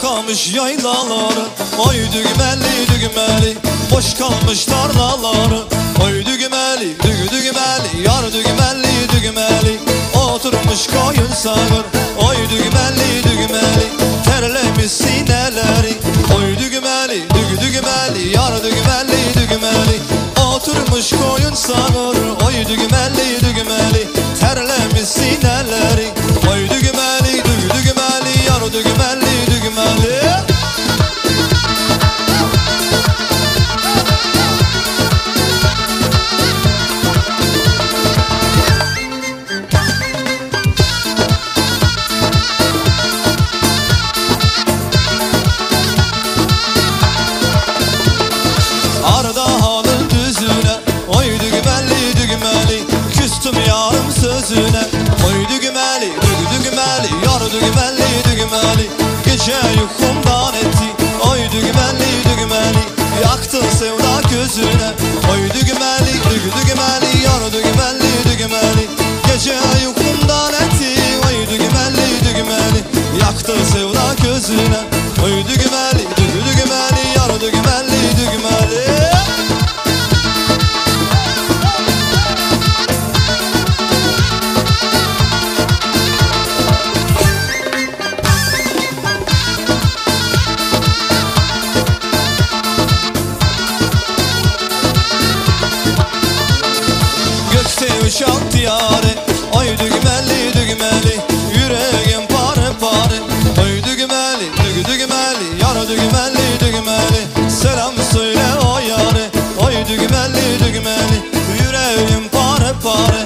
kalmış yaylaları, oy dügümeli dügümeli, boş kalmış tarlaları, oy dügümeli dügümeli, yar dügümeli dügümeli, oturmuş koyun sağır, oy dügümeli dügümeli, terlemiş sineleri, oy dügümeli dügümeli, yar dügümeli dügümeli, oturmuş koyun sağır, oy dügümeli dügümeli, terlemiş sineleri, oy dügümeli dügümeli, yar dügümeli dügümeli. Arda halın düzüne, oy dügümeli dügümeli, küstüm yarım sözüne, oy dügümeli dügümeli, yar dügümeli dügümeli, gece yukumdan etti, oy dügümeli dügümeli, yaktın sevda gözüne, oy dügümeli dügümeli, yar dügümeli dügümeli, gece yukumdan etti, oy dügümeli dügümeli, yaktın sevda gözüne, oy dügümeli dügümeli, yar dügümeli dügümeli. Uçak diyarı, oy dügümeli dügümeli, yüreğim pare pare, oy dügümeli dügümeli, yar dügümeli dügümeli, selam söyle o yarı, oy dügümeli dügümeli, yüreğim pare pare.